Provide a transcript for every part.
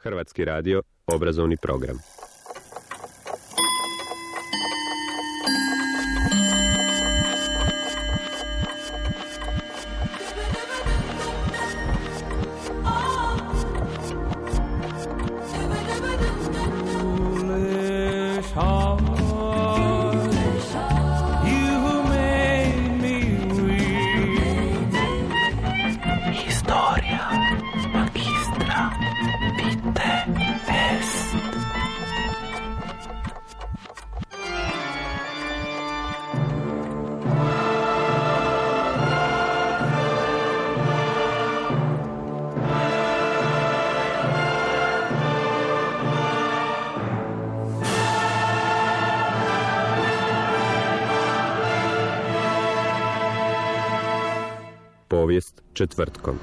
Hrvatski radio, obrazovni program. Povijest četvrtkom.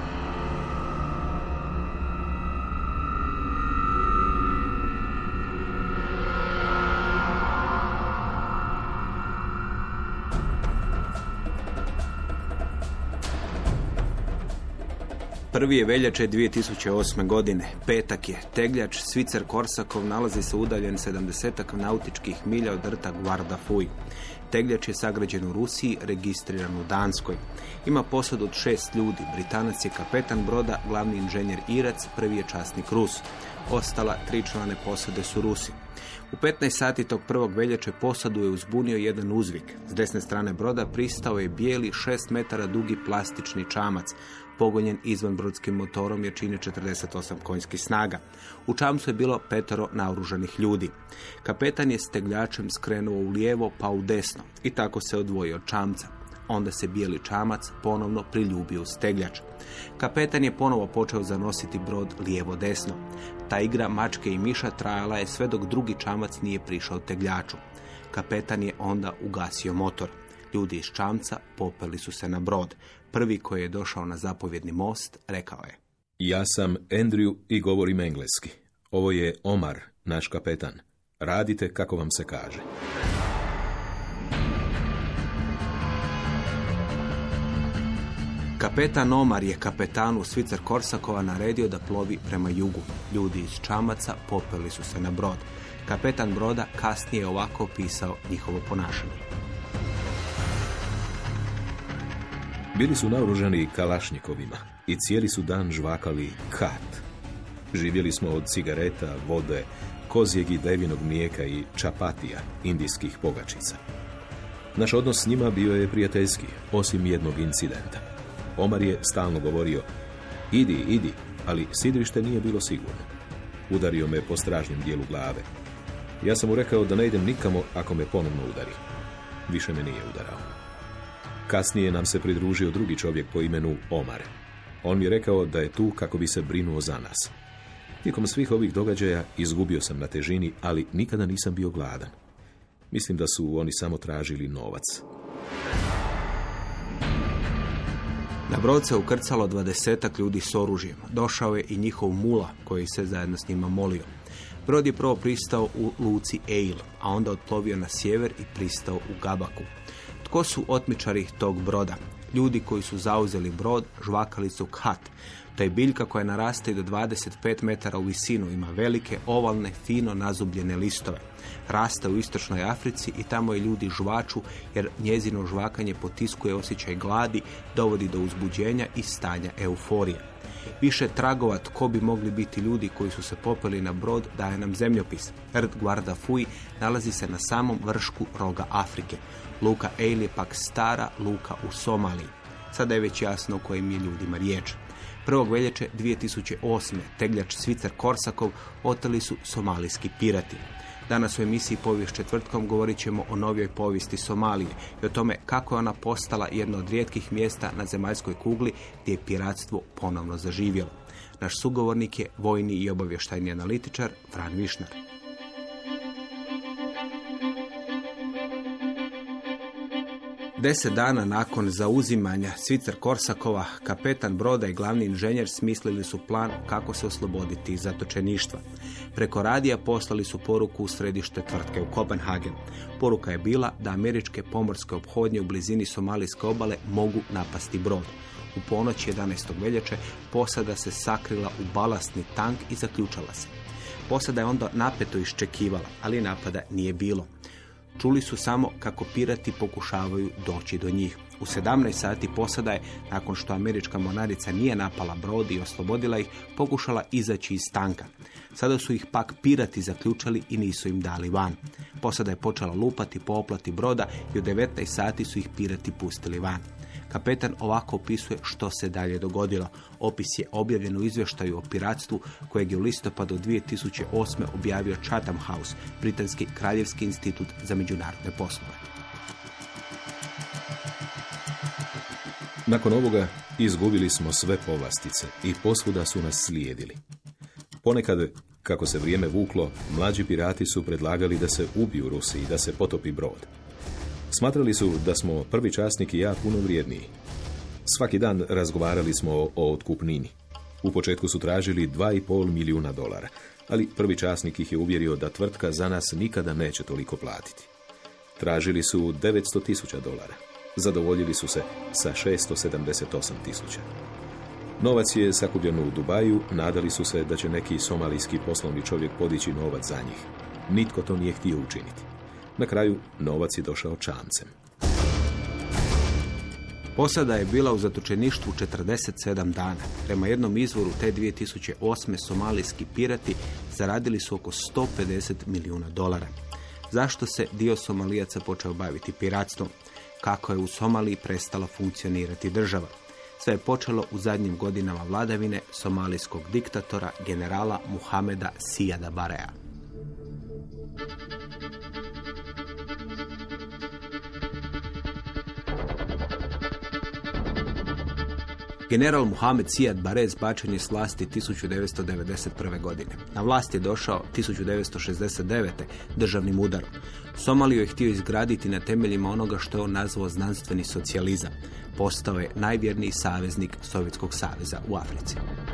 Prvi je veljače 2008. godine. Petak je. Tegljač Svitzer-Korsakov nalazi se udaljen 70 nautičkih milja od rta Guarda-Fui. Tegljač je sagrađen u Rusiji, registriran u Danskoj. Ima posadu od 6 ljudi. Britanac je kapetan broda, glavni inženjer Irac, prvi je časnik Rus. Ostala 3 člane posade su Rusi. U 15 sati tog 1. veljače posadu je uzbunio jedan uzvik. S desne strane broda pristao je bijeli 6 metara dugi plastični čamac, pogonjen izvanbrodskim motorom jačine 48 konjskih snaga. U čamcu je bilo 5 naoružanih ljudi. Kapetan je s tegljačem skrenuo u lijevo pa u desno i tako se odvojio od čamca. Onda se bijeli čamac ponovno priljubio uz tegljač. Kapetan je ponovo počeo zanositi brod lijevo-desno. Ta igra mačke i miša trajala je sve dok drugi čamac nije prišao tegljaču. Kapetan je onda ugasio motor. Ljudi iz čamca popeli su se na brod. Prvi koji je došao na zapovjedni most rekao je: Ja sam Andrew i govorim engleski. Ovo je Omar, naš kapetan. Radite kako vam se kaže. Kapetan Omar je kapetanu Svitzer-Korsakova naredio da plovi prema jugu. Ljudi iz čamaca popeli su se na brod. Kapetan broda kasnije je ovako opisao njihovo ponašanje. Bili su naoružani kalašnjikovima i cijeli su dan žvakali kat. Živjeli smo od cigareta, vode, kozjeg i devinog mlijeka i čapatija, indijskih pogačica. Naš odnos s njima bio je prijateljski, osim jednog incidenta. Omar je stalno govorio: idi, ali sidrište nije bilo sigurno. Udario me po stražnjem dijelu glave. Ja sam mu rekao da ne idem nikamo ako me ponovno udari. Više me nije udarao. Kasnije nam se pridružio drugi čovjek po imenu Omar. On mi je rekao da je tu kako bi se brinuo za nas. Tijekom svih ovih događaja izgubio sam na težini, ali nikada nisam bio gladan. Mislim da su oni samo tražili novac. Na brod se ukrcalo 20 ljudi s oružjem. Došao je i njihov mula koji se zajedno s njima molio. Brod je prvo pristao u luci Eil, a onda otplovio na sjever i pristao u Gabaku. Tko su otmičari tog broda? Ljudi koji su zauzeli brod žvakali su khat. To je biljka koja naraste do 25 metara u visinu, ima velike, ovalne, fino nazubljene listove. Raste u istočnoj Africi i tamo je ljudi žvaču jer njezino žvakanje potiskuje osjećaj gladi, dovodi do uzbuđenja i stanja euforije. Više tragova tko bi mogli biti ljudi koji su se popeli na brod daje nam zemljopis. Rt Guarda-Fui nalazi se na samom vršku roga Afrike. Luka Eil je pak stara luka u Somaliji. Sada je već jasno o kojim je ljudima riječ. 1. veljače 2008. tegljač Svitzer-Korsakov oteli su somalijski pirati. Danas u emisiji Povijest četvrtkom govorit ćemo o novijoj povijesti Somalije i o tome kako je ona postala jedno od rijetkih mjesta na zemaljskoj kugli gdje je piratstvo ponovno zaživjelo. Naš sugovornik je vojni i obavještajni analitičar Fran Višnar. Deset dana nakon zauzimanja Svitzer-Korsakova, kapetan broda i glavni inženjer smislili su plan kako se osloboditi iz zatočeništva. Preko radija poslali su poruku u središte tvrtke u Kopenhagen. Poruka je bila da američke pomorske ophodnje u blizini somalijske obale mogu napasti brod. U ponoć 11. veljače posada se sakrila u balastni tank i zaključala se. Posada je onda napeto iščekivala, ali napada nije bilo. Čuli su samo kako pirati pokušavaju doći do njih. U 17 sati posada je, nakon što američka mornarica nije napala brod i oslobodila ih, pokušala izaći iz tanka. Sada su ih pak pirati zaključali i nisu im dali van. Posada je počela lupati po oplati broda i u 19 sati su ih pirati pustili van. Kapetan ovako opisuje što se dalje dogodilo. Opis je objavljen u izvještaju o piratstvu kojeg je u listopadu 2008. objavio Chatham House, britanski kraljevski institut za međunarodne poslove. Nakon ovoga izgubili smo sve povlastice i posvuda su nas slijedili. Ponekad, kako se vrijeme vuklo, mlađi pirati su predlagali da se ubiju Rusi i da se potopi brod. Smatrali su da smo prvi časnik i ja puno vrijedniji. Svaki dan razgovarali smo o otkupnini. U početku su tražili $2,5 milijuna, ali prvi časnik ih je uvjerio da tvrtka za nas nikada neće toliko platiti. Tražili su $900,000. Zadovoljili su se sa $678,000. Novac je sakupljen u Dubaju, nadali su se da će neki somalijski poslovni čovjek podići novac za njih. Nitko to nije htio učiniti. Na kraju, novac je došao čamcem. Posada je bila u zatočeništvu 47 dana. Prema jednom izvoru te 2008. somalijski pirati zaradili su oko $150 milijuna. Zašto se dio Somalijaca počeo baviti piratstvom? Kako je u Somaliji prestala funkcionirati država? Sve je počelo u zadnjim godinama vladavine somalijskog diktatora generala Muhameda Sijada Barea. General Muhamed Sijad Bare zbačen je s vlasti 1991. godine. Na vlast je došao 1969. državnim udarom. Somaliju je htio izgraditi na temeljima onoga što je on nazvao znanstveni socijalizam. Postao je najvjerniji saveznik Sovjetskog saveza u Africi.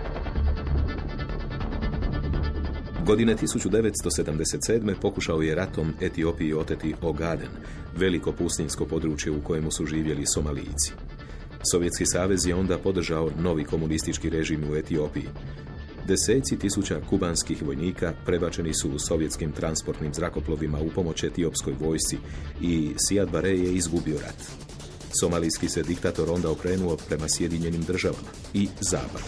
Godine 1977. pokušao je ratom Etiopiji oteti Ogaden, veliko pustinjsko područje u kojemu su živjeli Somalijci. Sovjetski savez je onda podržao novi komunistički režim u Etiopiji. Deseci tisuća kubanskih vojnika prebačeni su u sovjetskim transportnim zrakoplovima u pomoć etiopskoj vojsci i Sijad Bare je izgubio rat. Somalijski se diktator onda okrenuo prema Sjedinjenim državama i Zapadu.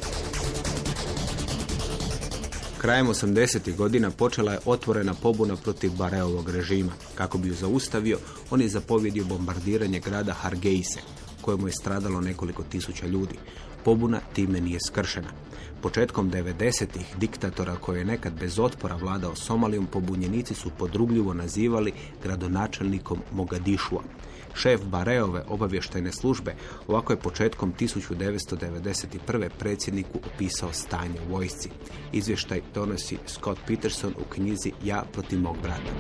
Krajem 80. godina počela je otvorena pobuna protiv Bareovog režima. Kako bi ju zaustavio, on je zapovjedio bombardiranje grada Hargeise, kojemu je stradalo nekoliko tisuća ljudi. Pobuna time nije skršena. Početkom 90-ih diktatora koji je nekad bez otpora vladao Somalijom, pobunjenici su podrugljivo nazivali gradonačelnikom Mogadišua. Šef Bareove obavještajne službe ovako je početkom 1991. predsjedniku opisao stanje u vojsci. Izvještaj donosi Scott Peterson u knjizi Ja protiv mog brata.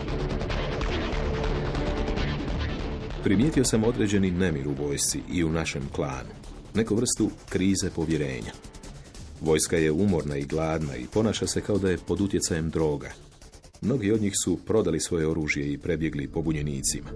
Primijetio sam određeni nemir u vojsci i u našem klanu. Neku vrstu krize povjerenja. Vojska je umorna i gladna i ponaša se kao da je pod utjecajem droga. Mnogi od njih su prodali svoje oružje i prebjegli pobunjenicima.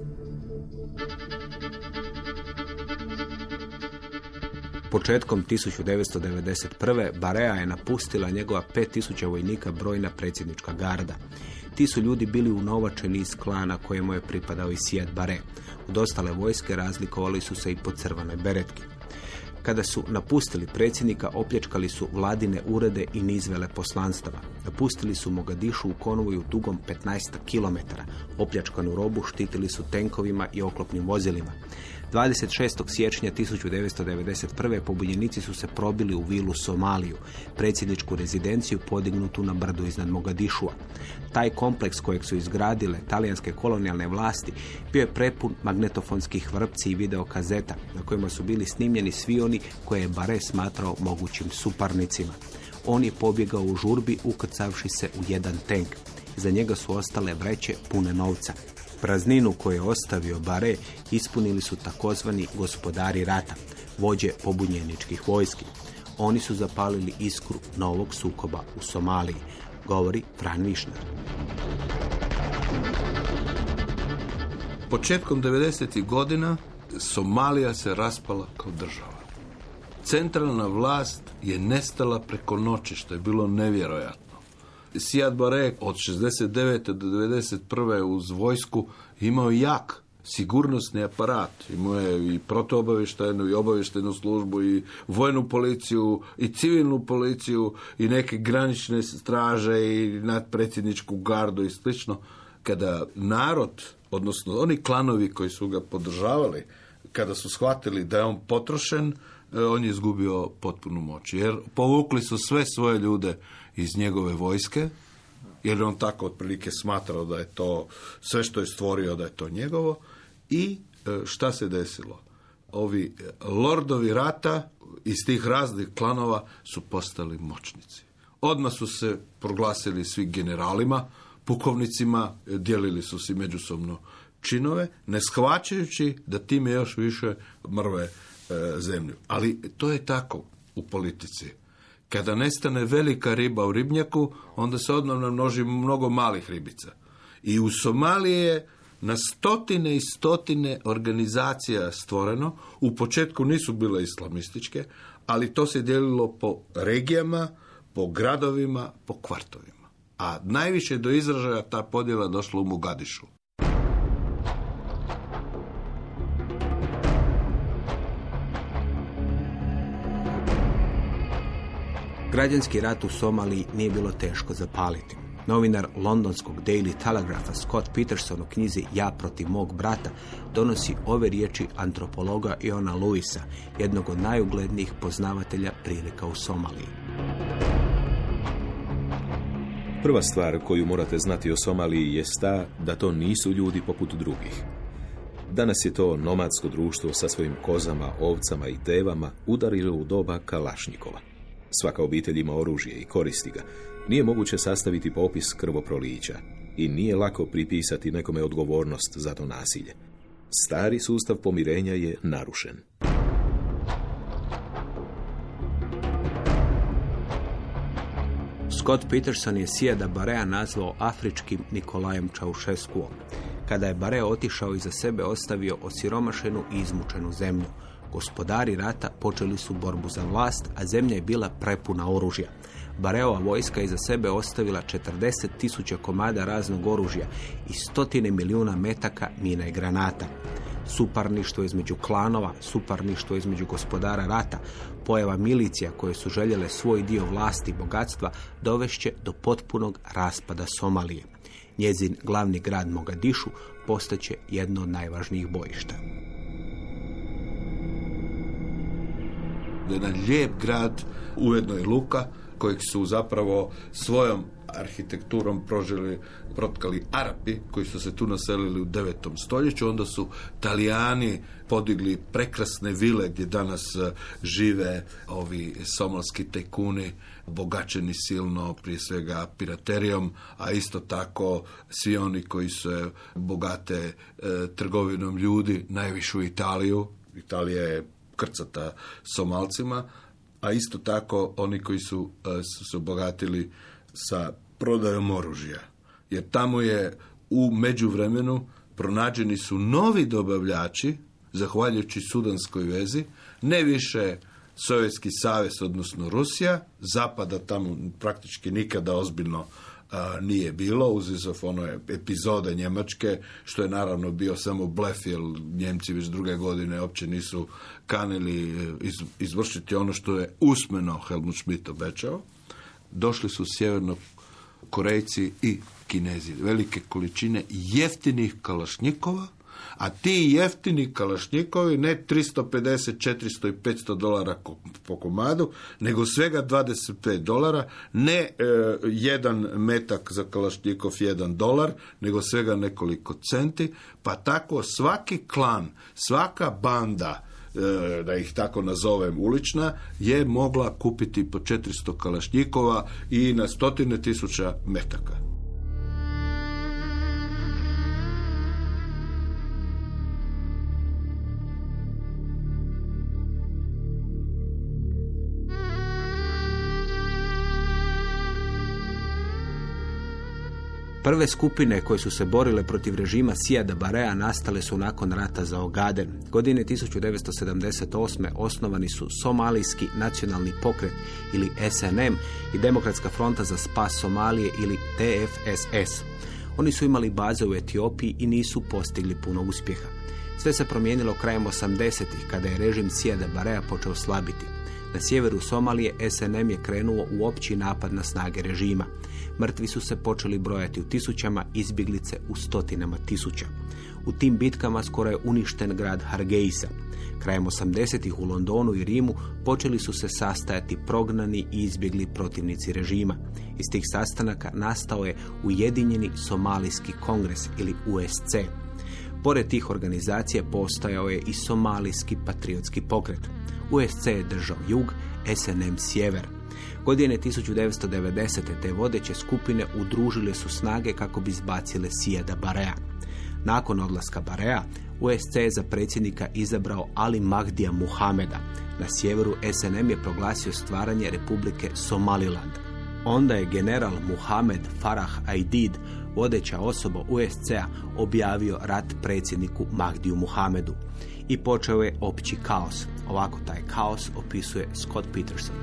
Početkom 1991. Barea je napustila njegova 5000 vojnika brojna predsjednička garda. Ti su ljudi bili unovačeni iz klana kojemu je pripadao i Sijad Bare. Od ostale vojske razlikovali su se i po crvenoj beretki. Kada su napustili predsjednika, opljačkali su vladine urede i niz veleposlanstava. Napustili su Mogadišu u konvoju dugom 15 km. Opljačkanu robu štitili su tenkovima i oklopnim vozilima. 26. siječnja 1991. pobunjenici su se probili u vilu Somaliju, predsjedničku rezidenciju podignutu na brdu iznad Mogadišua. Taj kompleks kojeg su izgradile talijanske kolonijalne vlasti bio je prepun magnetofonskih vrpci i videokazeta na kojima su bili snimljeni svi oni koje je Bare smatrao mogućim suparnicima. On je pobjegao u žurbi ukrcavši se u jedan tank. Iza njega su ostale vreće pune novca. Prazninu koju je ostavio Bare ispunili su takozvani gospodari rata, vođe pobunjeničkih vojski. Oni su zapalili iskru novog sukoba u Somaliji, govori Fran Višnar. Početkom 90. godina Somalija se raspala kao država. centralna vlast je nestala preko noći, što je bilo nevjerojatno. Siad Barre od 69. do 91. uz vojsku imao jak sigurnosni aparat. Imao je i protuobavještajnu i obavještajnu službu i vojnu policiju i civilnu policiju i neke granične straže i nadpredsjedničku gardu i slično. Kada narod, odnosno oni klanovi koji su ga podržavali, kada su shvatili da je on potrošen, on je izgubio potpunu moć. Jer povukli su sve svoje ljude iz njegove vojske, jer on tako otprilike smatrao da je to sve što je stvorio, da je to njegovo. I šta se desilo? Ovi lordovi rata iz tih raznih klanova su postali moćnici. Odmah su se proglasili svi generalima, pukovnicima, dijelili su si međusobno činove, ne shvaćajući da time još više mrve zemlju. Ali to je tako u politici. Kada nestane velika riba u ribnjaku, onda se odmah namnoži mnogo malih ribica. I u Somaliji je na stotine i stotine organizacija stvoreno. U početku nisu bile islamističke, ali to se dijelilo po regijama, po gradovima, po kvartovima. A najviše do izražaja ta podjela došla u Mogadišu. Građanski rat u Somaliji nije bilo teško zapaliti. Novinar londonskog Daily Telegrapha Scott Peterson u knjizi Ja protiv mog brata donosi ove riječi antropologa Iona Lewisa, jednog od najuglednijih poznavatelja prilika u Somaliji. Prva stvar koju morate znati o Somaliji jest ta da to nisu ljudi poput drugih. Danas je to nomadsko društvo sa svojim kozama, ovcama i devama udarilo u doba Kalašnjikova. Svaka obitelj ima oružje i koristi ga. Nije moguće sastaviti popis krvoprolića i nije lako pripisati nekome odgovornost za to nasilje. Stari sustav pomirenja je narušen. Scott Peterson je Siada Barrea nazvao afričkim Nikolajem Čaušeskuom. Kada je Barre otišao iza sebe, ostavio osiromašenu i izmučenu zemlju. Gospodari rata počeli su borbu za vlast, a zemlja je bila prepuna oružja. Barreova vojska iza sebe ostavila 40.000 komada raznog oružja i 100 milijuna metaka mina i granata. Suparništvo između klanova, suparništvo između gospodara rata, pojava milicija koje su željele svoj dio vlasti i bogatstva dovešće do potpunog raspada Somalije. Njezin glavni grad Mogadišu postaće jedno od najvažnijih bojišta. Jedan lijep grad, ujedno i luka, kojeg su zapravo svojom arhitekturom protkali Arapi, koji su se tu naselili u 9. stoljeću. Onda su Talijani podigli prekrasne vile gdje danas žive ovi somalski tajkuni, obogaćeni silno, prije svega piraterijom, a isto tako svi oni koji se bogate trgovinom ljudi, najviše u Italiju. Italija je krcata Somalcima, a isto tako oni koji su se obogatili sa prodajom oružja. Jer tamo je u međuvremenu pronađeni su novi dobavljači, zahvaljujući sudanskoj vezi, ne više Sovjetski savez, odnosno Rusija, Zapada tamo praktički nikada ozbiljno nije bilo, uzizov one epizode Njemačke, što je naravno bio samo blef, jer Njemci već druge godine uopće nisu kanili izvršiti ono što je usmeno Helmut Schmidt obećao. Došli su sjeverno Korejci i Kinezi, velike količine jeftinih kalašnjikova, a ti jeftini kalašnjikovi ne 350, 400 i $500 po komadu, nego svega $25, ne jedan metak za kalašnjikov $1, nego svega nekoliko centi, pa tako svaki klan, svaka banda, da ih tako nazovem ulična, je mogla kupiti po 400 kalašnjikova i na 100.000 metaka. Prve skupine koje su se borile protiv režima Sijada Barea nastale su nakon rata za Ogaden. Godine 1978. osnovani su Somalijski nacionalni pokret ili SNM i Demokratska fronta za spas Somalije ili TFSS. Oni su imali baze u Etiopiji i nisu postigli puno uspjeha. Sve se promijenilo krajem 80-ih kada je režim Sijada Barea počeo slabiti. Na sjeveru Somalije SNM je krenuo u opći napad na snage režima. Mrtvi su se počeli brojati u tisućama, izbjeglice u stotinama tisuća. U tim bitkama skoro je uništen grad Hargeisa. Krajem 80-ih u Londonu i Rimu počeli su se sastajati prognani i izbjegli protivnici režima. Iz tih sastanaka nastao je Ujedinjeni Somalijski kongres ili USC. Pored tih organizacija postojao je i Somalijski patriotski pokret. USC je držao jug, SNM sjever. Godine 1990. te vodeće skupine udružile su snage kako bi izbacile Sijada Barea. Nakon odlaska Barea, USC je za predsjednika izabrao Ali Mahdija Muhameda. Na sjeveru SNM je proglasio stvaranje Republike Somaliland. Onda je general Muhamed Farah Aidid, vodeća osoba USC-a, objavio rat predsjedniku Mahdiju Muhamedu. I počeo je opći kaos. Ovako taj kaos opisuje Scott Peterson.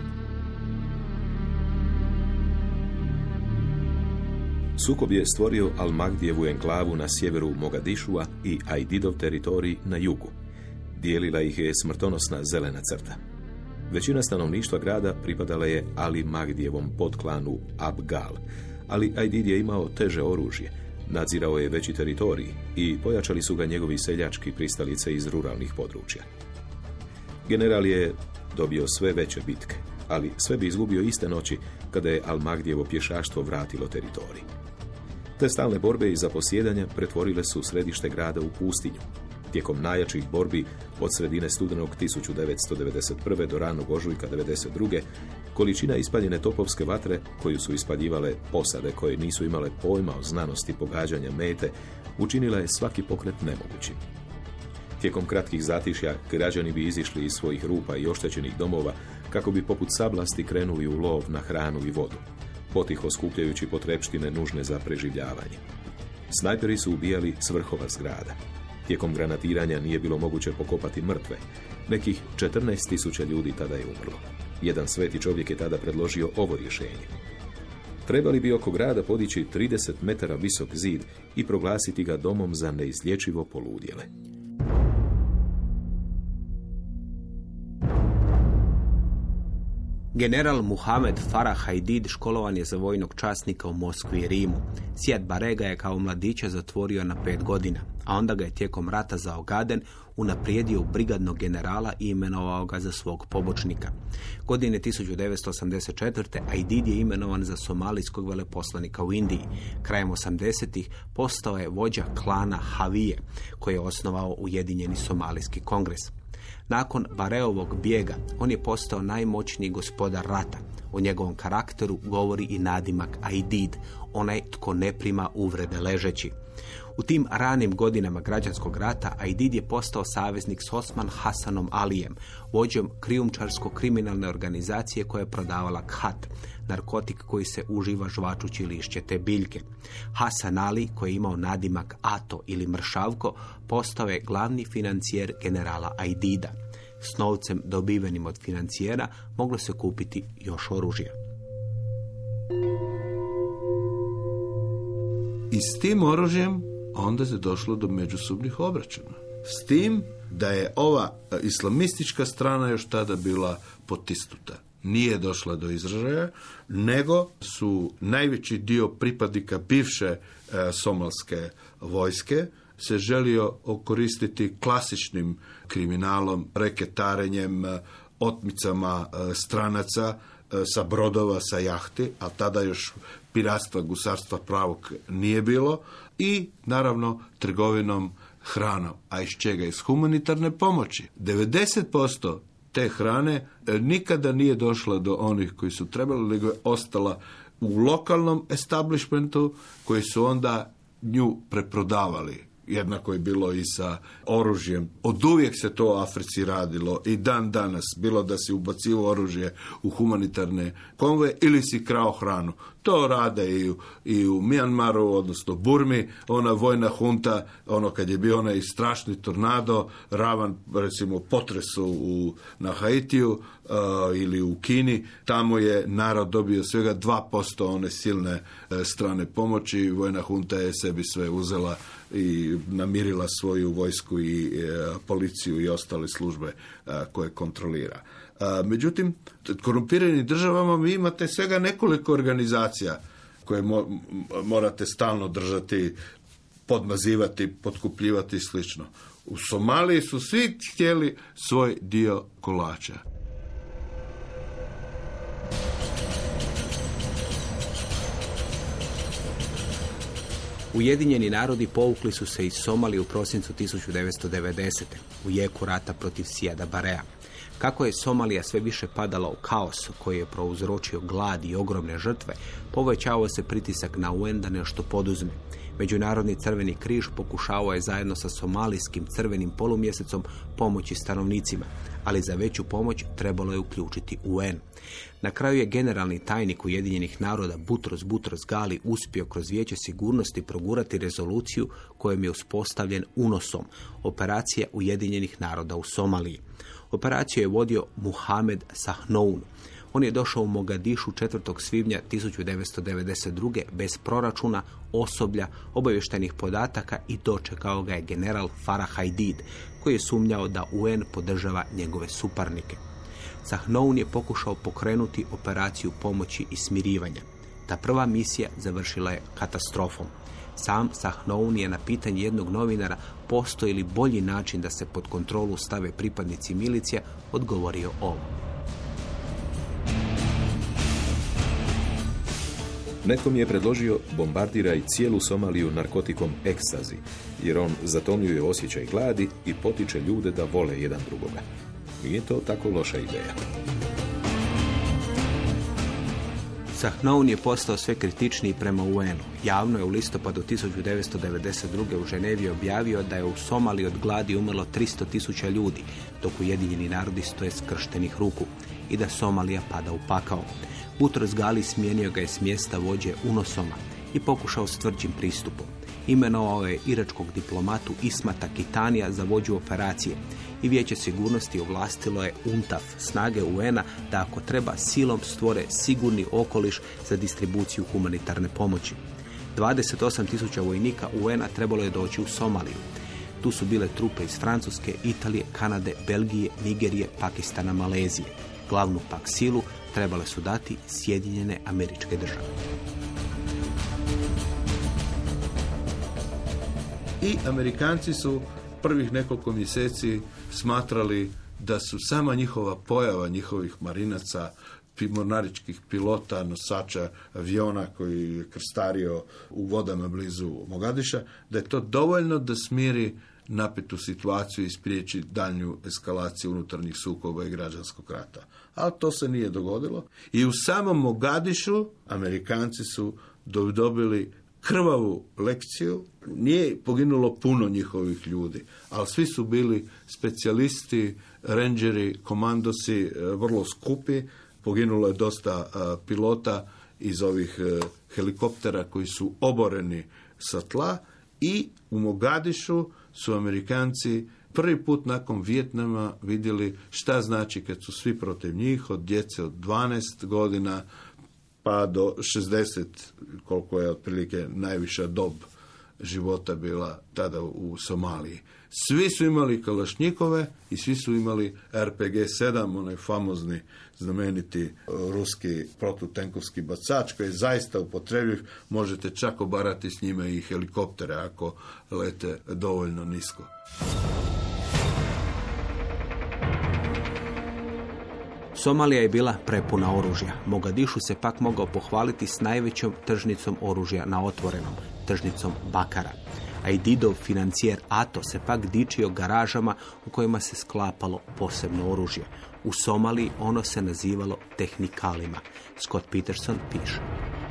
Sukob je stvorio Al-Mahdijevu enklavu na sjeveru Mogadišua i Aididov teritorij na jugu. Dijelila ih je smrtonosna zelena crta. Većina stanovništva grada pripadala je Ali Mahdijevom podklanu Abgal, ali Aidid je imao teže oružje, nadzirao je veći teritorij i pojačali su ga njegovi seljački pristalice iz ruralnih područja. General je dobio sve veće bitke, ali sve bi izgubio iste noći kada je Al-Mahdijevo pješaštvo vratilo teritorij. Te stalne borbe i zaposjedanja pretvorile su središte grada u pustinju. Tijekom najjačih borbi od sredine studenog 1991. do ranog ožujka 1992. količina ispaljene topovske vatre, koju su ispaljivale posade koje nisu imale pojma o znanosti pogađanja mete, učinila je svaki pokret nemogućim. Tijekom kratkih zatišja građani bi izišli iz svojih rupa i oštećenih domova kako bi poput sablasti krenuli u lov na hranu i vodu, potiho skupljajući potrepštine nužne za preživljavanje. Snajperi su ubijali s vrhova zgrada. Tijekom granatiranja nije bilo moguće pokopati mrtve. Nekih 14.000 ljudi tada je umrlo. Jedan sveti čovjek je tada predložio ovo rješenje. Trebali bi oko grada podići 30 metara visok zid i proglasiti ga domom za neizlječivo poludjele. General Muhamed Farah Aidid školovan je za vojnog časnika u Moskvi i Rimu. Sijad Bare ga je kao mladića zatvorio na 5 godina, a onda ga je tijekom rata za Ogaden unaprijedio u brigadnog generala i imenovao ga za svog pobočnika. Godine 1984. Aidid je imenovan za somalijskog veleposlanika u Indiji. Krajem 80-ih postao je vođa klana Havije, koji je osnovao Ujedinjeni Somalijski kongres. Nakon Bareovog bijega, on je postao najmoćniji gospodar rata. O njegovom karakteru govori i nadimak Aidid, onaj tko ne prima uvrede ležeći. U tim ranim godinama građanskog rata Aidid je postao saveznik s Osman Hasanom Alijem, vođom krijumčarsko-kriminalne organizacije koja je prodavala khat, narkotik koji se uživa žvačući lišće te biljke. Hasan Ali, koji je imao nadimak Ato ili Mršavko, postao je glavni financijer generala Aidida. S novcem dobivenim od financijera moglo se kupiti još oružje. I s tim oružjem onda se došlo do međusobnih obračuna. S tim da je ova islamistička strana još tada bila potisnuta. Nije došla do izražaja, nego su najveći dio pripadnika bivše somalske vojske se želio okoristiti klasičnim kriminalom, reketarenjem, otmicama stranaca sa brodova, sa jahti, a tada još piratstva, gusarstva pravog nije bilo, i naravno trgovinom hranom. A iz čega? Iz humanitarne pomoći. 90% te hrane nikada nije došla do onih koji su trebali, nego je ostala u lokalnom establishmentu koji su onda nju preprodavali. Jednako je bilo i sa oružjem. Od uvijek se to u Africi radilo i dan danas. Bilo da si ubacivo oružje u humanitarne konvoje ili si krao hranu. To rade i u Mijanmaru, odnosno Burmi, ona vojna hunta, ono kad je bio onaj strašni tornado, ravan, recimo, potresu na Haitiju ili u Kini, tamo je narod dobio svega 2% one silne strane pomoći, vojna hunta je sebi sve uzela i namirila svoju vojsku i policiju i ostale službe koje kontrolira. Međutim, korumpiranim državama vi imate svega nekoliko organizacija koje morate stalno držati, podmazivati, potkupljivati i slično. U Somaliji su svi htjeli svoj dio kolača. Ujedinjeni narodi povukli su se iz Somalije u prosincu 1990. u jeku rata protiv Sijada Barea. Kako je Somalija sve više padala u kaos koji je prouzročio glad i ogromne žrtve, povećavao se pritisak na UN da nešto poduzme. Međunarodni Crveni križ pokušavao je zajedno sa somalijskim Crvenim polumjesecom pomoći stanovnicima, ali za veću pomoć trebalo je uključiti UN. Na kraju je generalni tajnik Ujedinjenih naroda Butros Gali uspio kroz Vijeće sigurnosti progurati rezoluciju kojom je uspostavljen UNOSOM, operacija Ujedinjenih naroda u Somaliji. Operaciju je vodio Muhamed Sahnoun. On je došao u Mogadišu 4. svibnja 1992. bez proračuna, osoblja, obavještajnih podataka i dočekao ga je general Farah Aidid, koji je sumnjao da UN podržava njegove suparnike. Sahnoun je pokušao pokrenuti operaciju pomoći i smirivanja. Ta prva misija završila je katastrofom. Sam Sahnoun je na pitanje jednog novinara postoji li bolji način da se pod kontrolu stave pripadnici milicija odgovorio ovo. Netko mi je predložio bombardiraj cijelu Somaliju narkotikom ekstazi, jer on zatomljuje osjećaj gladi i potiče ljude da vole jedan drugoga. Nije to tako loša ideja. Sahnoun je postao sve kritičniji prema UN-u. Javno je u listopadu 1992. u Ženevi objavio da je u Somaliji od gladi umrlo 300.000 ljudi, dok Ujedinjeni narodi stoje skrštenih ruku i da Somalija pada u pakao. Butros Gali smijenio ga je s mjesta vođe UNOSOM-a i pokušao s tvrđim pristupom. Imenovao je iračkog diplomatu Ismata Kitanija za vođu operacije i Vijeće sigurnosti ovlastilo je UNTAF, snage UN-a, da ako treba silom stvore sigurni okoliš za distribuciju humanitarne pomoći. 28.000 vojnika UN-a trebalo je doći u Somaliju. Tu su bile trupe iz Francuske, Italije, Kanade, Belgije, Nigerije, Pakistana, Malezije. Glavnu pak silu trebale su dati Sjedinjene Američke Države. I Amerikanci su prvih nekoliko mjeseci smatrali da su sama njihova pojava njihovih marinaca, mornaričkih pilota, nosača aviona koji je krstario u vodama blizu Mogadiša, da je to dovoljno da smiri napetu situaciju i spriječi daljnju eskalaciju unutarnjih sukoba i građanskog rata. Ali to se nije dogodilo. I u samom Mogadišu Amerikanci su dobili krvavu lekciju. Nije poginulo puno njihovih ljudi, ali svi su bili specijalisti, rendžeri, komandosi, vrlo skupi. Poginulo je dosta pilota iz ovih helikoptera koji su oboreni sa tla i u Mogadišu su Amerikanci prvi put nakon Vijetnama vidjeli šta znači kad su svi protiv njih, od djece od 12 godina pa do 60, koliko je otprilike najviša dob života bila tada u Somaliji. Svi su imali kalašnjikove i svi su imali RPG-7, onaj famozni, znameniti ruski protutenkovski bacač koji je zaista upotrebljiv. Možete čak obarati s njime i helikoptere ako lete dovoljno nisko. Somalija je bila prepuna oružja. Mogadišu se pak mogao pohvaliti s najvećom tržnicom oružja na otvorenom, tržnicom Bakara. Aididov financijer Ato se pak dičio garažama u kojima se sklapalo posebno oružje. U Somaliji ono se nazivalo tehnikalima. Scott Peterson piše.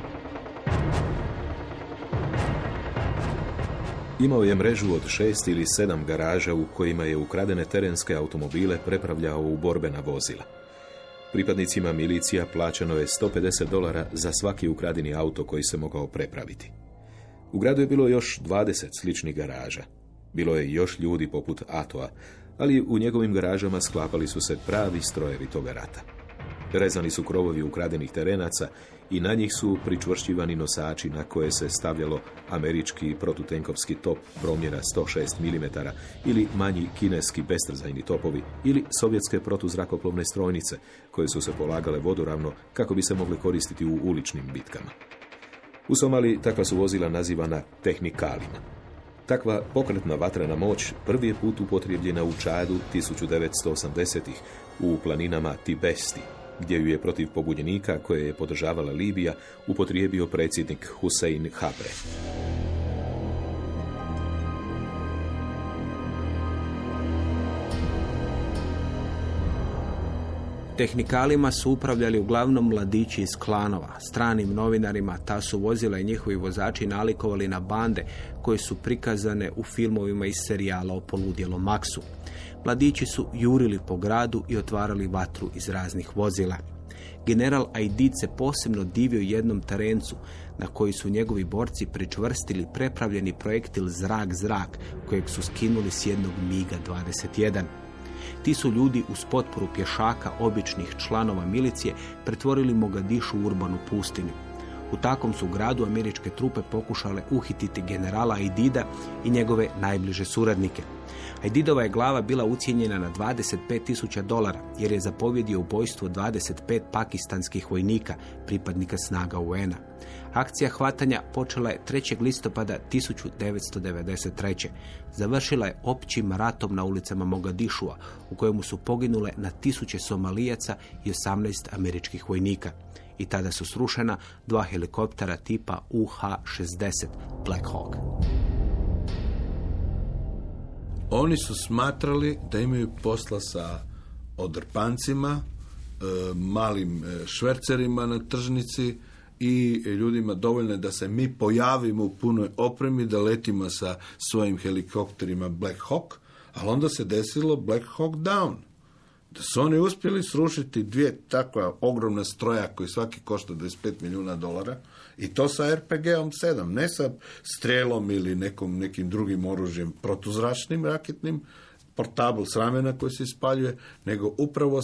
Imao je mrežu od 6 ili 7 garaža u kojima je ukradene terenske automobile prepravljao u borbena vozila. Pripadnicima milicija plaćano je $150 za svaki ukradeni auto koji se mogao prepraviti. U gradu je bilo još 20 sličnih garaža. Bilo je još ljudi poput Atoa, ali u njegovim garažama sklapali su se pravi strojevi toga rata. Rezani su krovovi ukradenih terenaca i na njih su pričvršćivani nosači na koje se stavljalo američki protutenkovski top promjera 106 mm ili manji kineski bestrzajni topovi ili sovjetske protuzrakoplovne strojnice koje su se polagale vodoravno kako bi se mogle koristiti u uličnim bitkama. U Somaliji takva su vozila nazivana tehnikalima. Takva pokretna vatrena moć prvi je put upotrijebljena u Čadu 1980-ih u planinama Tibesti, gdje ju je protiv pobunjenika koje je podržavala Libija upotrijebio predsjednik Hussein Habre. Tehnikalima su upravljali uglavnom mladići iz klanova. Stranim novinarima ta su vozila i njihovi vozači nalikovali na bande koje su prikazane u filmovima iz serijala o poludjelom Maksu. Mladići su jurili po gradu i otvarali vatru iz raznih vozila. General Aidid se posebno divio jednom terencu na koji su njegovi borci pričvrstili prepravljeni projektil zrak-zrak kojeg su skinuli s jednog Miga 21. Ti su ljudi uz potporu pješaka, običnih članova milicije, pretvorili Mogadišu u urbanu pustinju. U takvom su gradu američke trupe pokušale uhititi generala Aidida i njegove najbliže suradnike. Aididova je glava bila ucijenjena na $25,000 jer je zapovjedio ubojstvo 25 pakistanskih vojnika, pripadnika snaga UN-a. Akcija hvatanja počela je 3. listopada 1993. Završila je općim ratom na ulicama Mogadišua, u kojemu su poginule na tisuće Somalijaca i 18 američkih vojnika. I tada su srušena 2 helikoptera tipa UH-60 Black Hawk. Oni su smatrali da imaju posla sa odrpancima, malim švercerima na tržnici i ljudima dovoljno da se mi pojavimo u punoj opremi, da letimo sa svojim helikopterima Black Hawk, ali onda se desilo Black Hawk Down. Da su oni uspjeli srušiti 2 takva ogromna stroja koji svaki košta $25 milijuna i to sa RPG-om 7, ne sa strelom ili nekim drugim oružjem protuzračnim, raketnim, portabl s ramena koji se ispaljuje, nego upravo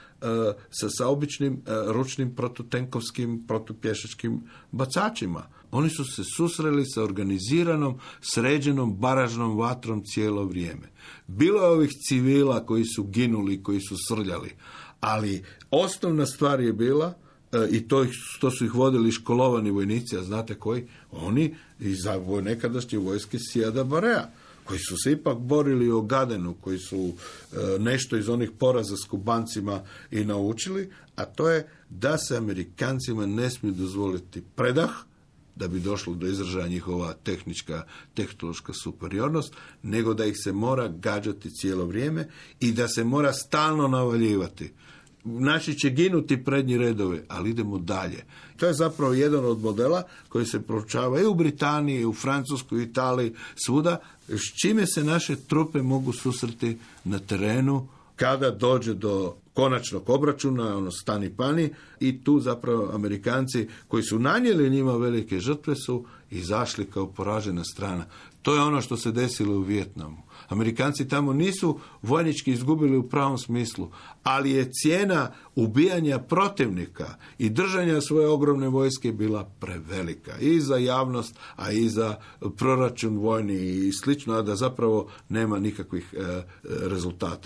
sa običnim ručnim protutenkovskim, protupješačkim bacačima. Oni su se susreli sa organiziranom, sređenom baražnom vatrom cijelo vrijeme. Bilo je ovih civila koji su ginuli, koji su srljali, ali osnovna stvar je bila, i to su ih vodili školovani vojnici, a znate koji? Oni iz nekadašnje vojske Sijada Barea, koji su se ipak borili o Gadenu, koji su nešto iz onih poraza s Kubancima i naučili, a to je da se Amerikancima ne smije dozvoliti predah, da bi došlo do izražaja njihova tehnološka superiornost, nego da ih se mora gađati cijelo vrijeme i da se mora stalno navaljivati. Naši će ginuti prednji redovi, ali idemo dalje. To je zapravo jedan od modela koji se proučava i u Britaniji, i u Francuskoj, i Italiji, svuda, s čime se naše trupe mogu susreti na terenu kada dođe do konačnog obračuna, stani pani, i tu zapravo Amerikanci koji su nanijeli njima velike žrtve su izašli kao poražena strana. To je ono što se desilo u Vijetnamu. Amerikanci tamo nisu vojnički izgubili u pravom smislu, ali je cijena ubijanja protivnika i držanja svoje ogromne vojske bila prevelika i za javnost, a i za proračun vojni i slično, a da zapravo nema nikakvih rezultata.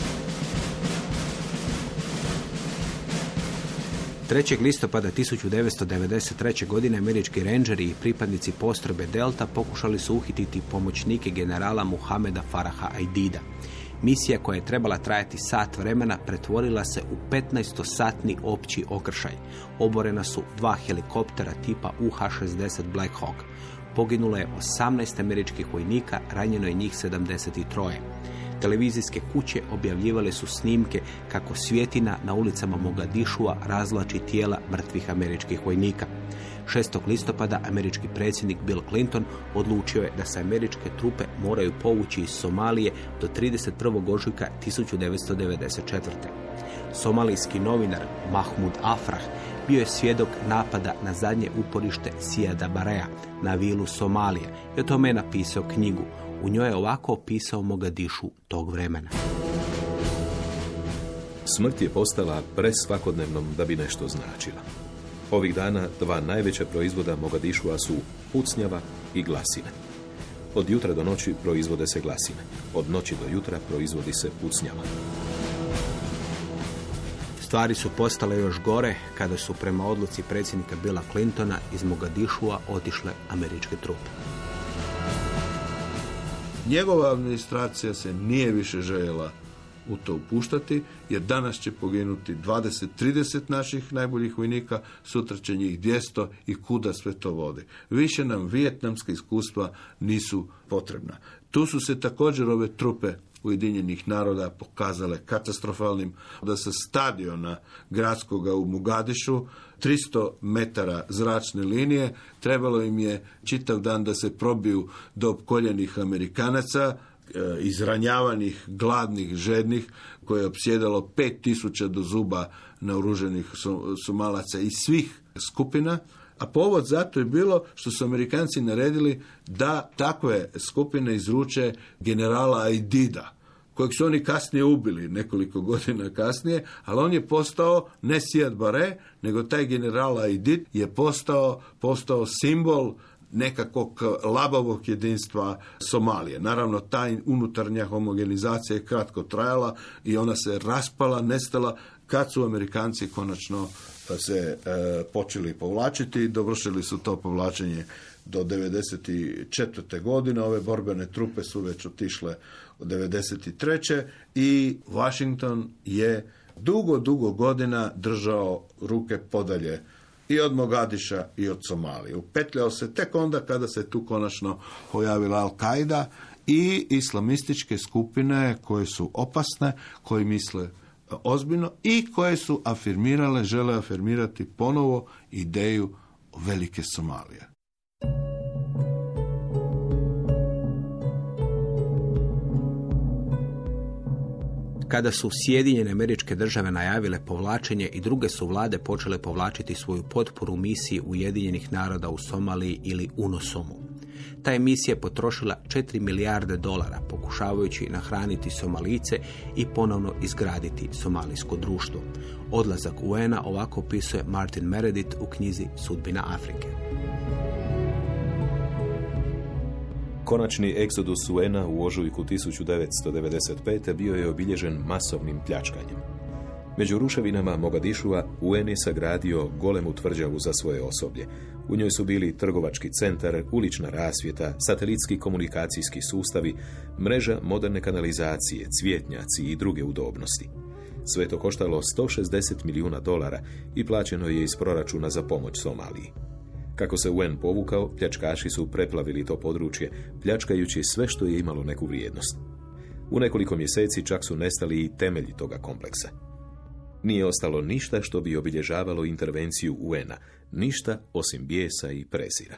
3. listopada 1993. godine američki rendžeri i pripadnici postrojbe Delta pokušali su uhititi pomoćnike generala Muhameda Faraha Aidida. Misija koja je trebala trajati sat vremena pretvorila se u 15-satni opći okršaj. Oborena su 2 helikoptera tipa UH-60 Black Hawk. Poginulo je 18 američkih vojnika, ranjeno je njih 73. Televizijske kuće objavljivale su snimke kako svjetina na ulicama Mogadišua razvlači tijela mrtvih američkih vojnika. 6. listopada američki predsjednik Bill Clinton odlučio je da se američke trupe moraju povući iz Somalije do 31. ožujka 1994. Somalijski novinar Mahmud Afrah bio je svjedok napada na zadnje uporište Sijada Barea na vilu Somalije i o tome je napisao knjigu. U njoj je ovako opisao Mogadišu tog vremena. Smrt je postala presvakodnevnom da bi nešto značila. Ovih dana dva najveća proizvoda Mogadišua su pucnjava i glasine. Od jutra do noći proizvode se glasine. Od noći do jutra proizvodi se pucnjava. Stvari su postale još gore kada su prema odluci predsjednika Billa Clintona iz Mogadišua otišle američke trupe. Njegova administracija se nije više željela u to upuštati, jer danas će poginuti 20-30 naših najboljih vojnika, sutra će njih 200 i kuda sve to vodi. Više nam vijetnamska iskustva nisu potrebna. Tu su se također ove trupe Ujedinjenih naroda pokazale katastrofalnim, da sa stadiona gradskoga u Mogadišu 300 metara zračne linije trebalo im je čitav dan da se probiju do opkoljenih Amerikanaca, izranjavanih, gladnih, žednih, koje je opsjedalo 5000 do zuba naoruženih Somalaca iz svih skupina. A povod zato je bilo što su Amerikanci naredili da takve skupine izruče generala Aidida, kojeg su oni kasnije ubili, nekoliko godina kasnije, ali on je postao ne Sijad Bare, nego taj general Aidid je postao simbol nekakvog labavog jedinstva Somalije. Naravno, ta unutarnja homogenizacija je kratko trajala i ona se raspala, nestala, kad su Amerikanci konačno se počeli povlačiti. Dovršili su to povlačenje do 1994. godine. Ove borbene trupe su već otišle od 1993. i Washington je dugo godina držao ruke podalje i od Mogadiša i od Somalije. Upetljao se tek onda kada se tu konačno pojavila Al-Qaida i islamističke skupine koje su opasne, koje misle ozbiljno i koje su žele afirmirati ponovo ideju velike Somalije. Kada su Sjedinjene Američke Države najavile povlačenje i druge su vlade počele povlačiti svoju potporu misiji Ujedinjenih naroda u Somaliji ili UNOSOM-u. Ta emisija je potrošila $4 milijarde pokušavajući nahraniti Somalijce i ponovno izgraditi somalijsko društvo. Odlazak UN-a ovako opisuje Martin Meredith u knjizi Sudbina Afrike. Konačni egzodus UN-a u ožujku 1995. bio je obilježen masovnim pljačkanjem. Među ruševinama Mogadišua UN je sagradio golemu tvrđavu za svoje osoblje. U njoj su bili trgovački centar, ulična rasvjeta, satelitski komunikacijski sustavi, mreža moderne kanalizacije, cvjetnjaci i druge udobnosti. Sve to koštalo $160 milijuna i plaćeno je iz proračuna za pomoć Somaliji. Kako se UN povukao, pljačkaši su preplavili to područje, pljačkajući sve što je imalo neku vrijednost. U nekoliko mjeseci čak su nestali i temelji toga kompleksa. Nije ostalo ništa što bi obilježavalo intervenciju UN-a, ništa osim bijesa i prezira.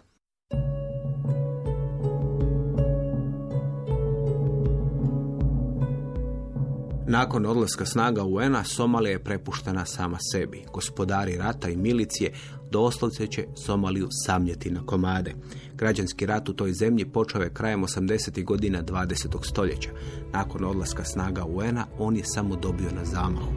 Nakon odlaska snaga UN-a, Somalija je prepuštena sama sebi. Gospodari rata i milicije doslovce će Somaliju samljeti na komade. Građanski rat u toj zemlji počeo je krajem 80. godina 20. stoljeća. Nakon odlaska snaga UN-a, on je samo dobio na zamahu.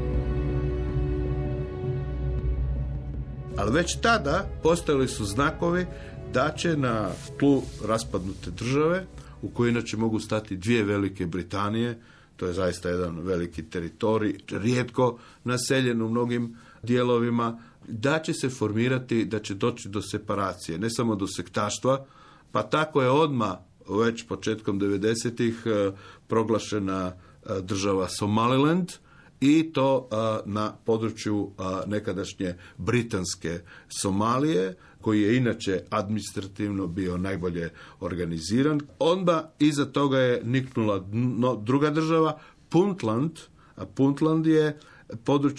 Ali već tada postojali su znakovi da će na tlu raspadnute države, u kojoj inače mogu stati dvije Velike Britanije, to je zaista jedan veliki teritorij, rijetko naseljen u mnogim dijelovima, da će se formirati, da će doći do separacije, ne samo do sektaštva, pa tako je odmah već početkom 90-ih proglašena država Somaliland, i to na području nekadašnje britanske Somalije, koji je inače administrativno bio najbolje organiziran. Onda iza toga je niknula druga država, Puntland, a Puntland je područje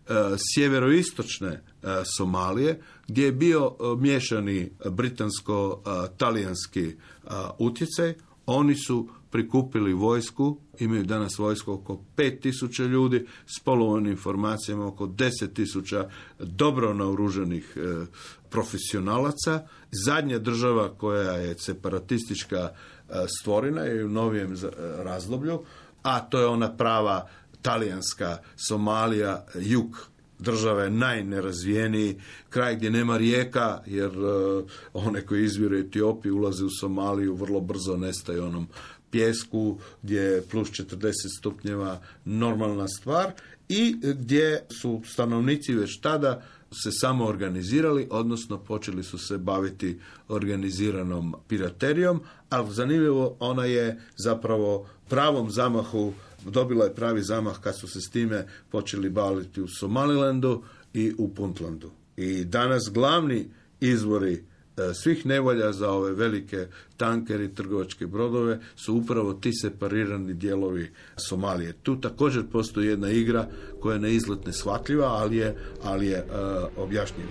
sjeveroistočne Somalije, gdje je bio miješani britansko-talijanski utjecaj. Oni su prikupili vojsku, imaju danas vojsku oko 5.000 ljudi, s polovnim informacijama oko 10.000 dobro naoružanih profesionalaca. Zadnja država koja je separatistička stvorena je u novijem razdoblju, a to je ona prava talijanska Somalija, jug države, najnerazvijeniji kraj gdje nema rijeka, jer one koji izviru Etiopiju ulaze u Somaliju, vrlo brzo nestaje onom pjesku gdje je plus 40 stupnjeva normalna stvar i gdje su stanovnici već tada se samo organizirali, odnosno počeli su se baviti organiziranom piraterijom, ali zanimljivo, ona je zapravo pravom zamahu, dobila je pravi zamah kad su se s time počeli baviti u Somalilandu i u Puntlandu. I danas glavni izvori svih nevolja za ove velike tankere i trgovačke brodove su upravo ti separirani dijelovi Somalije. Tu također postoji jedna igra koja je na izgled neshvatljiva, ali je objašnjiva.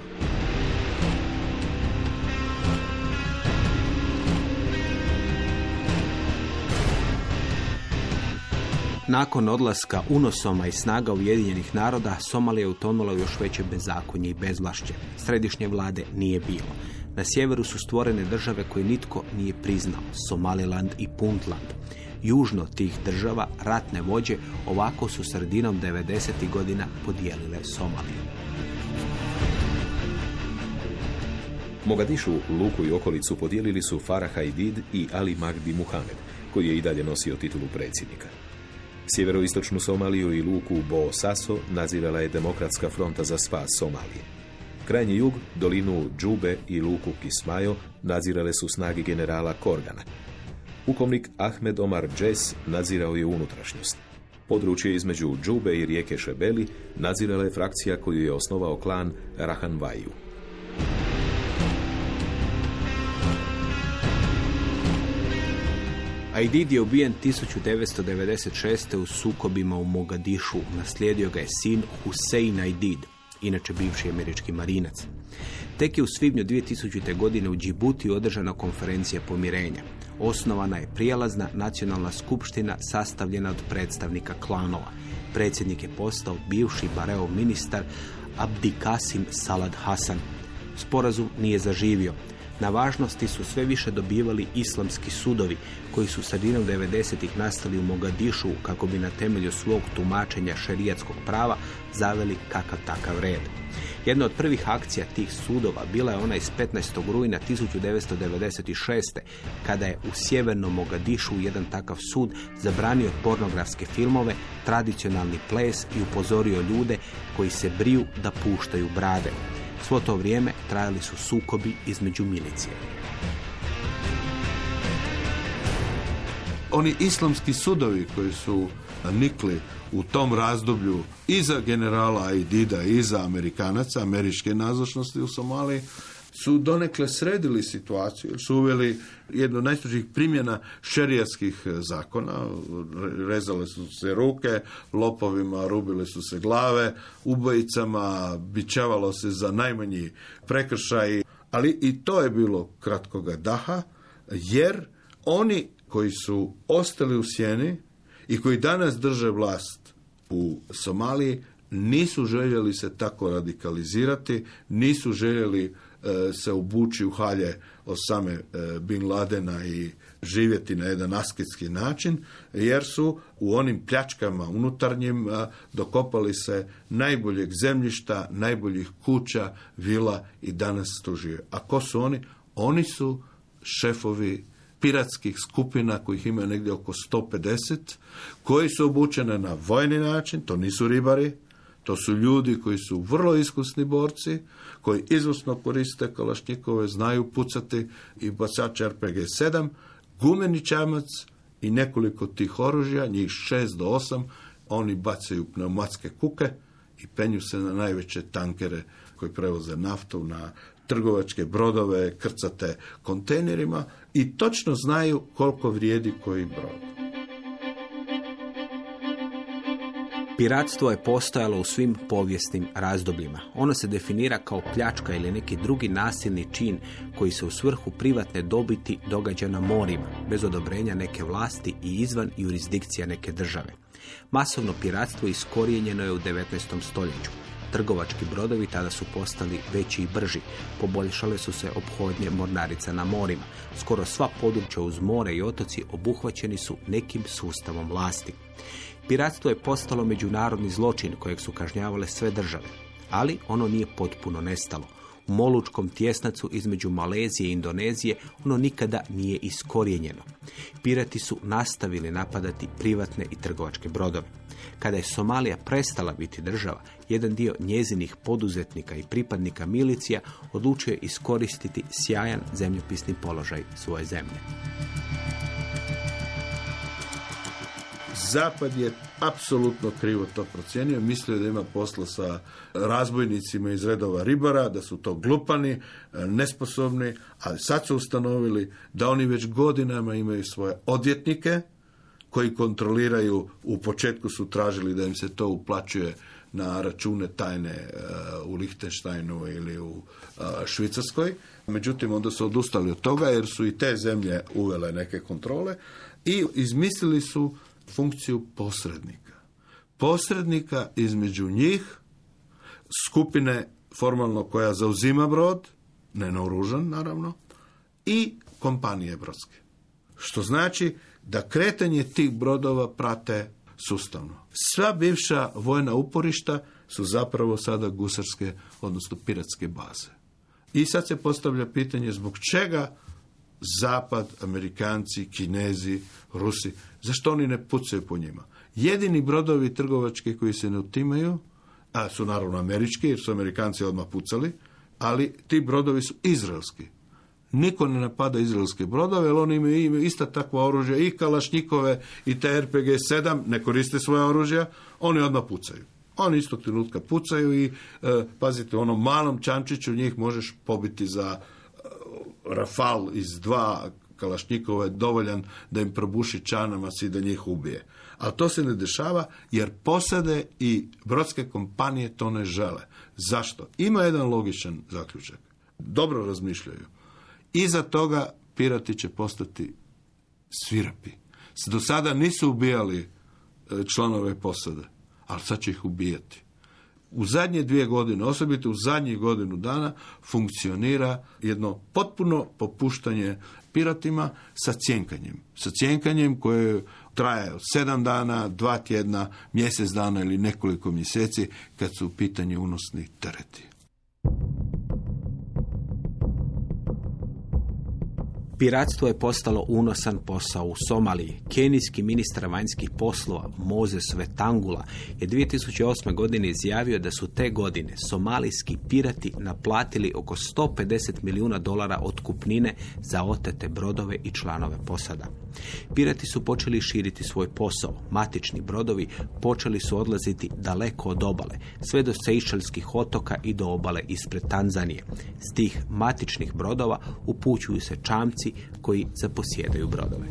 Nakon odlaska UNOSOM-a i snaga Ujedinjenih naroda, Somalija je utonula u još veće bezakonje i bezvlašće. Središnje vlade nije bilo. Na sjeveru su stvorene države koje nitko nije priznao, Somaliland i Puntland. Južno tih država ratne vođe ovako su sredinom 90. godina podijelile Somaliju. Mogadišu, Luku i okolicu podijelili su Farah Aidid i Ali Mahdi Muhamed, koji je i dalje nosio titulu predsjednika. Sjeveroistočnu Somaliju i luku Bo Saso nadzirala je Demokratska fronta za spas Somalije. Krajnji jug, dolinu Džube i luku Kismajo nadzirale su snage generala Korgana. Pukovnik Ahmed Omar Džes nadzirao je unutrašnjost. Područje između Džube i rijeke Šebeli nadzirala je frakcija koju je osnovao klan Rahanvaju. Aidid je ubijen 1996. u sukobima u Mogadišu. Naslijedio ga je sin Hussein Aidid, inače bivši američki marinac. Tek je u svibnju 2000. godine u Džibutiju održana konferencija pomirenja. Osnovana je prijelazna nacionalna skupština sastavljena od predstavnika klanova. Predsjednik je postao bivši Bareov ministar Abdikasim Salad Hasan. Sporazum nije zaživio. Na važnosti su sve više dobivali islamski sudovi, koji su sredinom 90-ih nastali u Mogadišu kako bi na temelju svog tumačenja šerijatskog prava zaveli kakav takav red. Jedna od prvih akcija tih sudova bila je ona iz 15. rujna 1996. kada je u sjevernom Mogadišu jedan takav sud zabranio pornografske filmove, tradicionalni ples i upozorio ljude koji se briju da puštaju brade. Svo to vrijeme trajali su sukobi između milicije. Oni islamski sudovi koji su nikli u tom razdoblju i za generala Aidida i za Amerikanaca, američke nazočnosti u Somaliji, su donekle sredili situaciju, su uveli jednu od najstrožih primjena šerijatskih zakona, rezale su se ruke, lopovima rubile su se glave, ubojicama bičavalo se za najmanji prekršaj, ali i to je bilo kratkoga daha, jer oni koji su ostali u sjeni i koji danas drže vlast u Somaliji nisu željeli se tako radikalizirati, nisu željeli se obući u halje od same Bin Ladena i živjeti na jedan asketski način, jer su u onim pljačkama unutarnjim dokopali se najboljeg zemljišta, najboljih kuća, vila i danas tu žive. A ko su oni? Oni su šefovi piratskih skupina kojih ima negdje oko 150, koji su obučene na vojni način, to nisu ribari, to su ljudi koji su vrlo iskusni borci, koji izvrsno koriste kalašnjikove, znaju pucati i bacač RPG-7, gumeni čamac i nekoliko tih oružja, njih 6 do 8, oni bacaju pneumatske kuke i penju se na najveće tankere koji prevoze naftu, na trgovačke brodove, krcate kontejnerima i točno znaju koliko vrijedi koji brod. Piratstvo je postojalo u svim povijesnim razdobljima. Ono se definira kao pljačka ili neki drugi nasilni čin koji se u svrhu privatne dobiti događa na morima, bez odobrenja neke vlasti i izvan jurisdikcija neke države. Masovno piratstvo iskorijenjeno je u 19. stoljeću. Trgovački brodovi tada su postali veći i brži. Poboljšale su se ophodnje mornarica na morima. Skoro sva područja uz more i otoci obuhvaćeni su nekim sustavom vlasti. Piratstvo je postalo međunarodni zločin kojeg su kažnjavale sve države. Ali ono nije potpuno nestalo. U Molučkom tjesnacu između Malezije i Indonezije ono nikada nije iskorijenjeno. Pirati su nastavili napadati privatne i trgovačke brodove. Kada je Somalija prestala biti država, jedan dio njezinih poduzetnika i pripadnika milicija odlučio je iskoristiti sjajan zemljopisni položaj svoje zemlje. Zapad je apsolutno krivo to procijenio. Mislio da ima posla sa razbojnicima iz redova ribara, da su to glupani, nesposobni, ali sad su ustanovili da oni već godinama imaju svoje odvjetnike koji kontroliraju, u početku su tražili da im se to uplaćuje na račune tajne u Lihtenštajnu ili u Švicarskoj. Međutim, onda su odustali od toga jer su i te zemlje uvele neke kontrole i izmislili su funkciju posrednika. Posrednika između njih, skupine formalno koja zauzima brod, nenaoružan naravno, i kompanije brodske. Što znači da kretanje tih brodova prate sustavno. Sva bivša vojna uporišta su zapravo sada gusarske, odnosno piratske baze. I sad se postavlja pitanje zbog čega Zapad, Amerikanci, Kinezi, Rusi, zašto oni ne pucaju po njima? Jedini brodovi trgovački koji se ne otimaju, a su naravno američki, jer su Amerikanci odmah pucali, ali ti brodovi su izraelski. Niko ne napada izraelske brodove, jer oni imaju ista takva oružja, i kalašnjikove, i te RPG-7, ne koriste svoje oružja, oni odmah pucaju. Oni istog trenutka pucaju i, pazite, u onom malom čamčiću njih možeš pobiti za rafal iz 2 kalašnjikova je dovoljan da im probuši čanamac i da njih ubije. Ali to se ne dešava jer posade i brodske kompanije to ne žele. Zašto? Ima jedan logičan zaključak. Dobro razmišljaju. Iza toga pirati će postati svirapi. Do sada nisu ubijali članove posade, ali sad će ih ubijati. U zadnje 2 godine, osobito u zadnjih godinu dana, funkcionira jedno potpuno popuštanje piratima sa cjenkanjem. Sa cjenkanjem koje traje od 7 dana, 2 tjedna, mjesec dana ili nekoliko mjeseci kad su u pitanju unosni tereti. Piratstvo je postalo unosan posao u Somaliji. Kenijski ministar vanjskih poslova Moses Wetangula je 2008. godine izjavio da su te godine somalijski pirati naplatili oko $150 milijuna otkupnine za otete brodove i članove posada. Pirati su počeli širiti svoj posao. Matični brodovi počeli su odlaziti daleko od obale, sve do Sejšelskih otoka i do obale ispred Tanzanije. S tih matičnih brodova upućuju se čamci koji zaposjedaju brodove.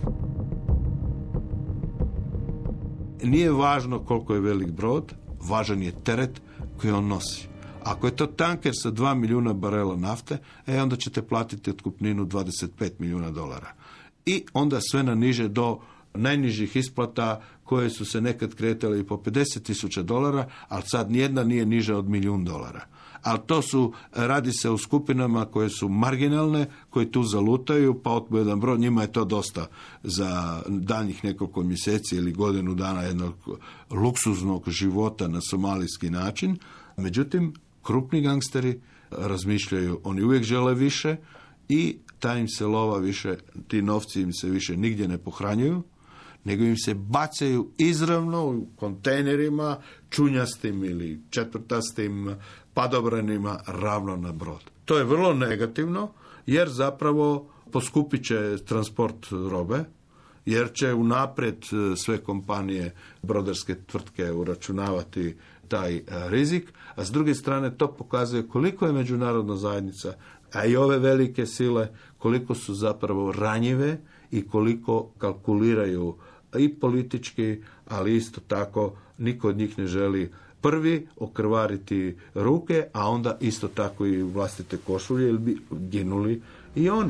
Nije važno koliko je velik brod, važan je teret koji on nosi. Ako je to tanker sa 2 milijuna barela nafte, onda ćete platiti otkupninu $25 milijuna. I onda sve na niže do najnižih isplata koje su se nekad kretale i po $50,000, ali sad nijedna nije niža od $1 milijun. Ali to su, radi se o skupinama koje su marginalne, koji tu zalutaju, pa otmu jedan brod, njima je to dosta za daljnjih nekoliko mjeseci ili godinu dana jednog luksuznog života na somalijski način. Međutim, krupni gangsteri razmišljaju, oni uvijek žele više i ta im se lova više, ti novci im se više nigdje ne pohranjuju, nego im se bacaju izravno u kontejnerima, čunjastim ili četvrtastim padobranima ravno na brod. To je vrlo negativno, jer zapravo poskupit će transport robe, jer će unaprijed sve kompanije, brodarske tvrtke uračunavati taj rizik, a s druge strane to pokazuje koliko je međunarodna zajednica, a i ove velike sile, koliko su zapravo ranjive i koliko kalkuliraju i politički, ali isto tako niko od njih ne želi prvi okrvariti ruke, a onda isto tako i vlastite košulje, jer bi ginuli i oni.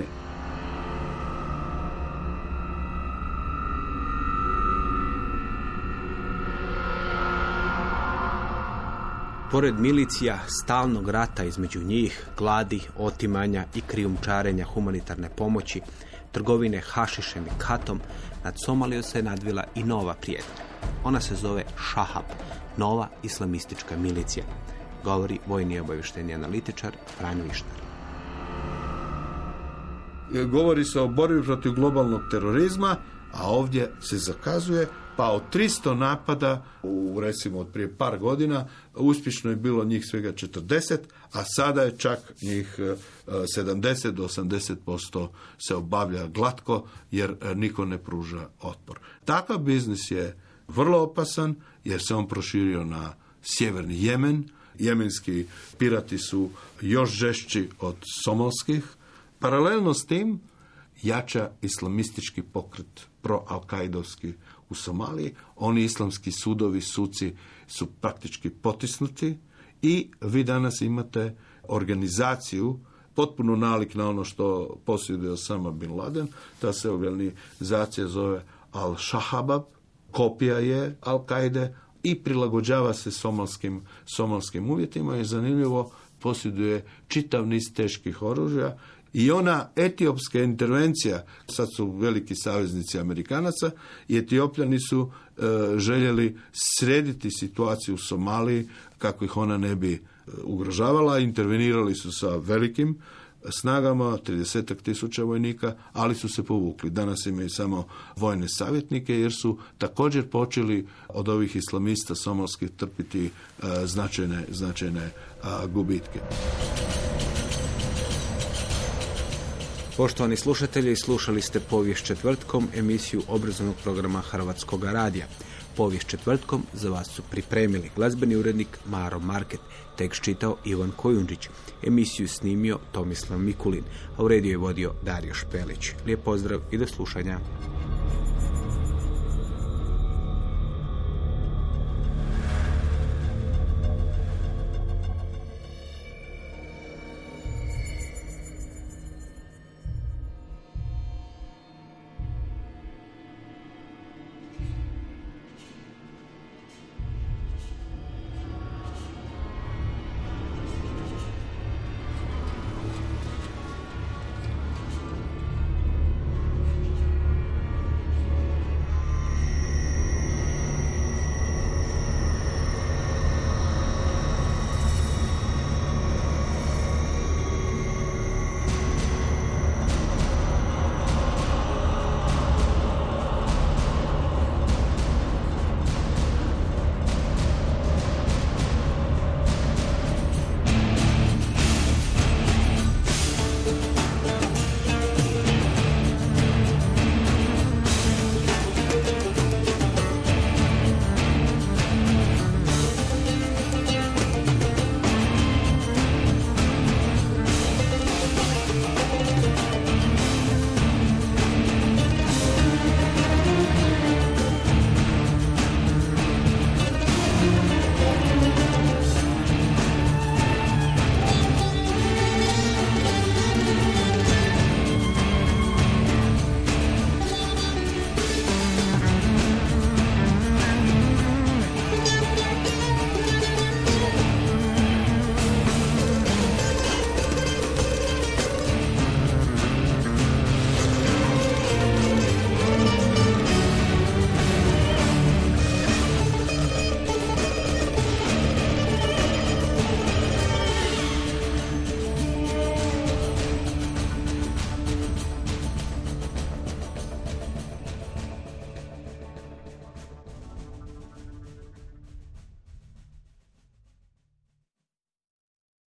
Pored milicija, stalnog rata između njih, gladi, otimanja i krijumčarenja humanitarne pomoći, trgovine hašišem i katom, nad Somalijom se nadvila i nova prijetnja. Ona se zove Šahab, nova islamistička milicija, govori vojni obavještajni analitičar Franjo Ištar. Govori se o borbi protiv globalnog terorizma, a ovdje se zakazuje pa od 300 napada, recimo od prije par godina, uspješno je bilo njih svega 40, a sada je čak njih 70 do 80% se obavlja glatko, jer niko ne pruža otpor. Takav biznis je vrlo opasan, jer se on proširio na sjeverni Jemen. Jemenski pirati su još žešći od somalskih. Paralelno s tim jača islamistički pokret pro-al-kaidovski u Somaliji. Oni islamski sudovi, suci su praktički potisnuti i vi danas imate organizaciju potpuno nalik na ono što posjeduje Osama bin Laden. Ta se organizacija zove Al-Shahabab, kopija je Al-Kaide i prilagođava se somalskim uvjetima i zanimljivo posjeduje čitav niz teških oružja. I ona etiopska intervencija, sad su veliki saveznici Amerikanaca, i Etiopljani su željeli srediti situaciju u Somaliji kako ih ona ne bi ugrožavala. Intervenirali su sa velikim snagama, 30.000 vojnika, ali su se povukli. Danas imaju samo vojne savjetnike, jer su također počeli od ovih islamista somalskih trpiti značajne gubitke. Poštovani slušatelji, slušali ste Povijest četvrtkom, emisiju obrazovnog programa Hrvatskoga radija. Povijest četvrtkom za vas su pripremili glazbeni urednik Maro Market, tekst čitao Ivan Kojundžić, emisiju snimio Tomislav Mikulin, a u rediju je vodio Dario Špelić. Lijep pozdrav i do slušanja.